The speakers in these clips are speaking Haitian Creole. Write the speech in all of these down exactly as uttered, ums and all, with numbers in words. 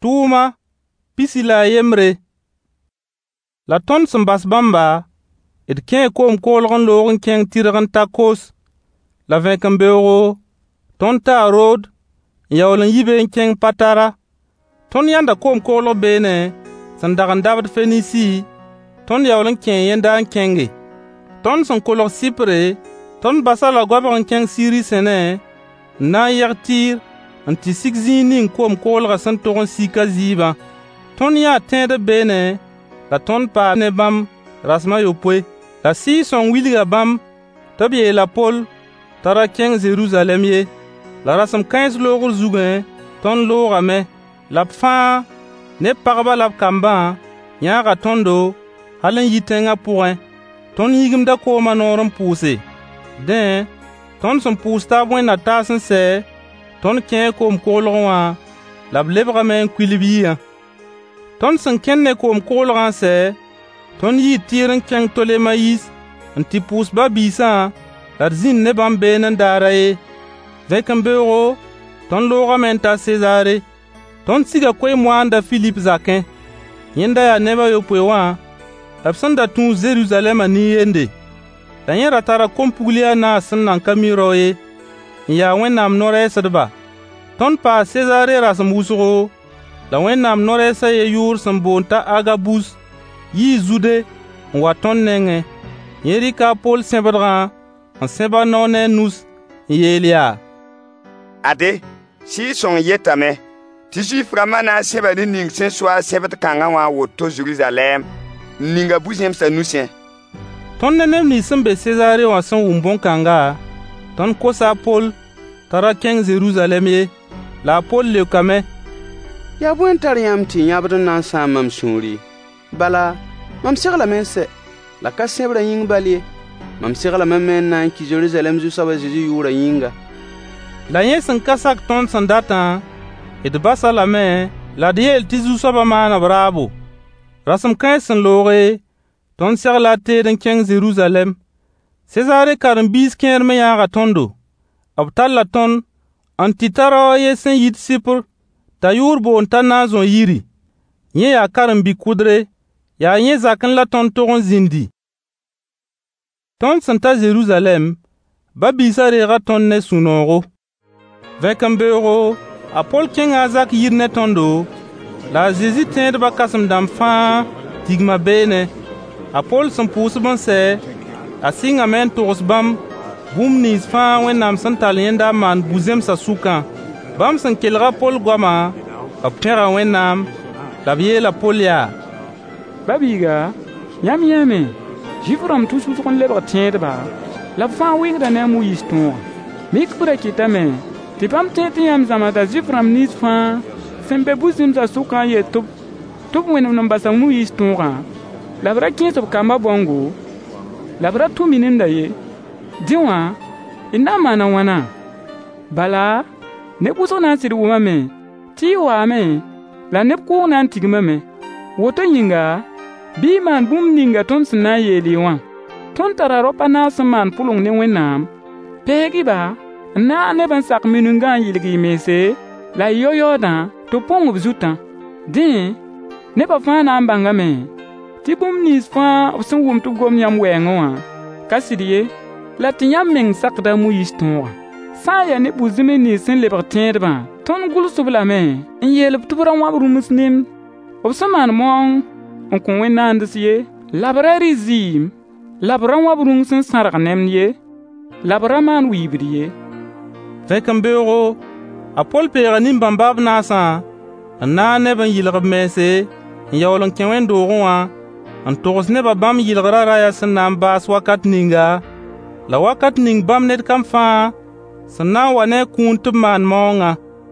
Tuma pisila yemre. La ton sẽn bas bãmba, d kẽ koom-koolg n loog n kẽng tɩrg n ta Kos. La vẽkembeoogo, tõnd taa Rood n yaool n yibe n kẽng Patara. Tõnd yãnda koom-koolg beene sẽn dag n dabd Fenisi, tõnd yaool n kẽ yẽnda n kẽnge. Tõnd sẽn kolg Sɩpre, tõnd basa la goabg n kẽng Siri sẽne n na n yɛg Tɩɩr n tɩ sig zĩig ning koom-koolgã sẽn tog n sika ziibã. Tõnd yãa tẽed beene la tõnd paa ne bãmb rasem a yopoe. La Sɩɩg-sõng wilga bãmb tɩ b yeela Pol t'a ra kẽng Zeruzalɛm ye. La rasem kãens loogr zugẽ tõnd loogame. La b fãa ne pagba la b kambã yãaga tõndo hal n yi tẽngã pʋgẽ. Tõnd yĩgimda koomã noor n pʋʋse. Dẽ, tõnd sẽn pʋʋs taab wẽnna taas n sɛ, tõnd kẽe koom-koolgẽ wã la b lebgame n kuilb yiyã. Tõnd sẽn kẽnd ne koom-koolgã n sɛ, tõnd yɩɩ tɩɩr n kẽng Tolemayis n tɩ pʋʋs ba-biisã la d zĩnd ne bãmb been n daara ye. Vẽkembeoogo, tõnd loogame n ta Sezare. Tõnd siga koe-moaanda Filip zakẽ. Yẽnda yaa neb a yopoe wã, la b sẽn da tũus Zeruzalɛmã nin-yende. La yẽ ra tara kom-pugli a naas sẽn nan ka mi rao ye, n yaa Wẽnnaam no-rɛɛsdba. Tõnd paa Sezare rasem wʋsgo, la Wẽnnaam no-rɛɛs a ye yʋʋr sẽn boond t'a Agabus yɩɩ Zude n wa tõnd nengẽ. Yẽ rɩka a Pol sẽbdgã n sẽb a nao ne a nus n yeel yaa: Ade, Sɩɩg-sõng yetame tɩ Zuif-rãmbã na n sẽba ne ning sẽn so a sɛbd kãngã wã woto Zeruzalɛm n ninga bu-zẽmsã nusẽ. Tõnd ne neb nins sẽn be Sezare wã sẽn wʋm bõn-kãnga, tõnd kosa a Pol t'a ra kẽng Zeruzalɛm ye. La a Pol leokame: Yaa bõe n tar yãmb tɩ yãbd n na n sãam mam sũuri? Bala, mam seglame n sɛ, la ka sẽbrã yĩng bal ye. Mam seglame me n na n ki Zeruzalɛm Zu-soab a Zeezi yʋʋrã yĩnga. La yẽ sẽn ka sak tõnd sẽn datã, d basa lame la d yeel tɩ Zu-soabã maan b raabo. Rasem kãens sẽn looge, tõnd segla a teed n kẽng Zeruzalɛm. Sezare karen-biis kẽer me yãaga tõndo. B talla tõnd n tɩ ta rao a ye sẽn yit Sɩpr t'a yʋʋr boond t'a Naazõ yiri. Yẽ yaa karen-bi-kʋdre, yaa yẽ zakẽ la tõnd tog n zĩndi. Tõnd sẽn ta Zeruzalɛm, ba-biisã reega tõnd ne sũ-noogo. Vẽkembeoogo, a Pol kẽnga a zak yir ne tõndo, la a Zeezi tẽedbã kãsem-dãmb fãa tigma beene. A Pol sẽn pʋʋsb n sɛ, a sɩngame n togs bãmb bũmb nins fãa Wẽnnaam sẽn tall yẽnda n maan bu-zẽmsã sʋkã. Bãmb sẽn kelga Pol goamã, b tẽga Wẽnnaam, la b yeela Pol yaa: Ba-biiga, yãmb yãme, Zuif-rãmb tus-wʋsg n lebg tẽedba, la b fãa wɩgda ne a Moyiis tõogã. Mik bʋda kɩtame tɩ bãmb tẽ tɩ yãmb zãmsda Zuif-rãmb nins fãa sẽn be bu-zẽmsã sʋkã n yet tɩ b wẽnemd n basa Moyiis tõogã, la b ra kẽes b kambã bõngo, la b ra tũ mininda ye. Dẽ wã, d na n maana wãna? Bala, neb wʋsg na n sɩd wʋmame tɩ y waame, la neb kʋʋg na n tigmame. Woto yĩnga, bɩ y maan bũmb ninga tõnd sẽn na n yeel-y wã. Tõnd tara rao pa naag sẽn maan pʋleng ne Wẽnnaam. Peeg-y-ba n na n neb n sak minungã n yɩlg y meese, la y yo-yaoodã tɩ b põng b zutã. Dẽ, nebã fãa na n bãngame tɩ bũmb nins fãa b sẽn wʋm tɩ b gom yãmb wɛɛngẽ wã ka sɩd ye, la tɩ yãmb meng sakda Moyiis tõogã. Sã n yaa ne bu-zẽme nins sẽn lebg tẽedbã, tõnd gʋls-b lame n yeel-b tɩ b ra wãb rũms nemd. B sẽn maan mong n kõ wẽn-naands ye, la b ra rɩ zɩɩm, la b ra wãb rũng sẽn sãrg nemd ye, la b ra maan wiibd ye. Vẽkembeoogo, a Pol peega nin-bãmba b naasã n na n neb n yɩlg b meese n yaool n kẽ wẽn-doogẽ wã n togs nebã bãmb yɩlgrã raya sẽn na n baas wakat ninga, la wakat ning bãmb ned kam fãa sẽn na n wa ne a kũun tɩ b maan maoongã.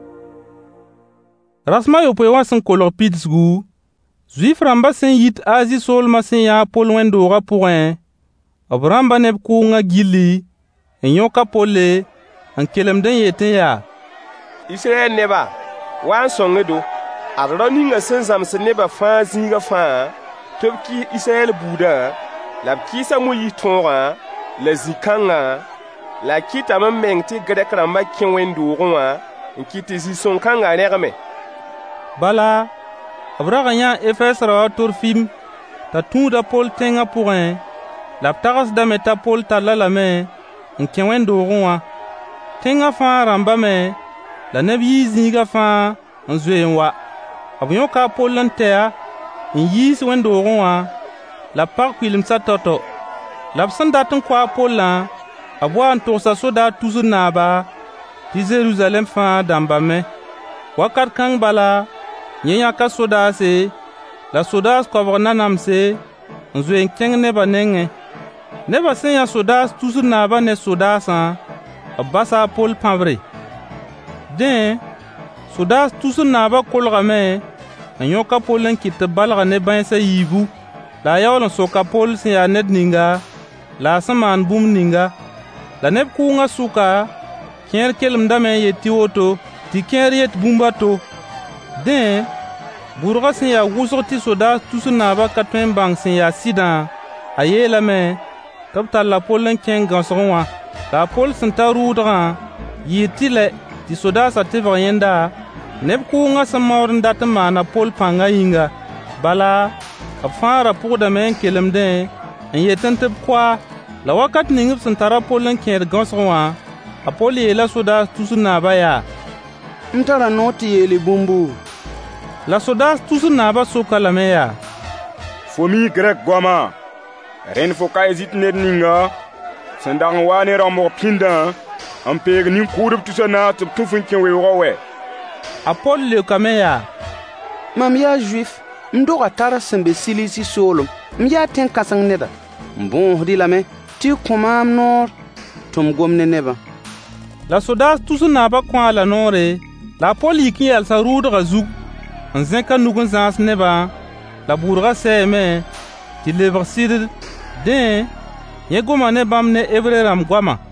Rasem a yopoe wã sẽn kolg pidsgu, Zuif-rãmbã sẽn yit Azi soolmã sẽn yã a Pol wẽn-doogã pʋgẽ, b rãmba neb kʋʋngã gilli n yõk a Polle n kelemd n yetẽ yaa: Israyɛl neba, wa n sõng-do, ad rao ninga sẽn zãms nebã fãa zĩigã fãa tɩ b kɩɩs Israyɛl buudã, la b kɩɩsa Moyiis tõogã la zĩ-kãngã, la a kɩtame n meng tɩ Grɛk rãmbã kẽ wẽn-doogẽ wã n kɩt tɩ zĩ-sõng-kãngã rẽgme. Bala, b rag n yã Efɛs ra wa Torfim t'a tũuda Pol tẽngã pʋgẽ, la b tagsdame t'a Pol talla lame n kẽ wẽn-doogẽ wã. Tẽngã fãa rãmbame, la neb yii zĩiga fãa n zoe n wa. B yõka a Pol n tɛa n yiis wẽn-doogẽ wã, la b pag kʋɩlemsã tao-tao. La b sẽn dat n kʋ a Pollã, b wa n togsa sodaas tusr naaba tɩ Zeruzalɛm fãa dãmbame. Wakat kãng bala, yẽ yãka sodaase, la sodaas koabg nanamse n zoe n kẽng nebã nengẽ. Nebã sẽn yã sodaas tusr naabã ne sodaasã, b basa a Pol pãbre. Dẽ, sodaas tusr naabã kolgame n yõk a Pol n kɩt tɩ b balga ne bãensã yiibu, la a yaool n sok a Pol sẽn yaa ned ninga, la a sẽn maan bũmb ninga. La neb kʋʋngã sʋka, kẽer kelemdame n yet tɩ woto, tɩ kẽer yet bũmba to. Dẽ, bʋrgã sẽn yaa wʋsg tɩ sodaas tusr naabã ka tõe n bãng sẽn yaa sɩdã, a yeelame tɩ b tall a Pol n kẽng gãosgẽ wã. La a Pol sẽn ta rʋʋdgã, yɩɩ tɩlɛ tɩ sodaasã tɩbg yẽnda, neb kʋʋngã sẽn maood n dat n maan a Pol pãngã yĩnga. Bala, b fãa ra pʋgdame n kelemdẽ n yetẽ tɩ b kʋa. La wakat ning b sẽn tar a Pol n kẽed gãosgẽ wã, a Pol yeela sodaas tusr naabã yaa: M tara noog tɩ yeele bũmbu. La sodaas tusr naabã soka lame yaa: Fo mi Grɛk goamã, rẽnd fo ka Ezip ned ninga sẽn dag n wa ne rãmbg pĩndã n peeg nin-kʋʋdb tusã naas tɩ b tũ n kẽ weoogã wɛ. A Pol leokame yaa: Mam yaa Zuif, m doga tar sẽn be Silisi soolem. M yaa tẽn-kãseng neda. M bõosd-y lame tɩ y kõ maam noor tɩ m gom ne nebã. La sodaas tusr naabã kõ-a la noore, la a Pol yik n yɛlsa rʋʋdgã zug n zẽk a nug n zãas nebã, la bʋʋdgã sɛɛme tɩ lebg sɩd. Dẽ, yẽ goma ne bãmb ne Hebre rãmb goamã.